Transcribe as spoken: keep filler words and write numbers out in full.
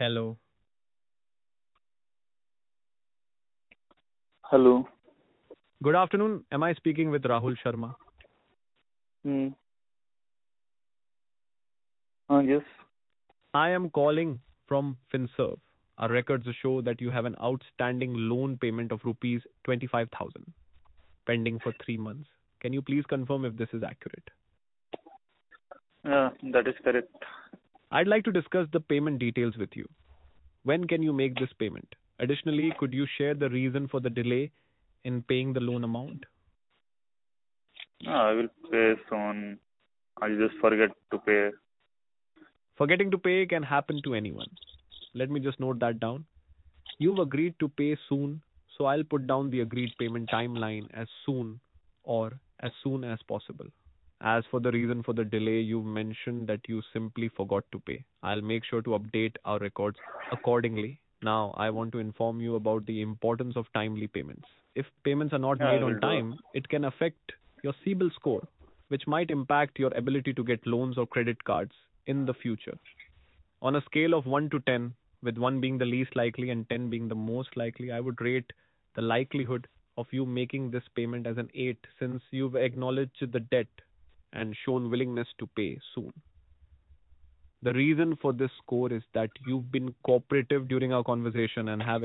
Hello. Hello. Good afternoon. Am I speaking with Rahul Sharma? Hmm. Uh, yes. I am calling from FinServe. Our records show that you have an outstanding loan payment of rupees twenty-five thousand pending for three months. Can you please confirm if this is accurate? Yeah, that is correct. I'd like to discuss the payment details with you. When can you make this payment? Additionally, could you share the reason for the delay in paying the loan amount? Uh, I will pay soon. I just forget to pay. Forgetting to pay can happen to anyone. Let me just note that down. You've agreed to pay soon, so I'll put down the agreed payment timeline as soon or as soon as possible. As for the reason for the delay, you mentioned that you simply forgot to pay. I'll make sure to update our records accordingly. Now, I want to inform you about the importance of timely payments. If payments are not Yeah, I made on will do. time, it can affect your CIBIL score, which might impact your ability to get loans or credit cards in the future. On a scale of one to ten, with one being the least likely and ten being the most likely, I would rate the likelihood of you making this payment as an eight since you've acknowledged the debt and shown willingness to pay soon. The reason for this score is that you've been cooperative during our conversation and have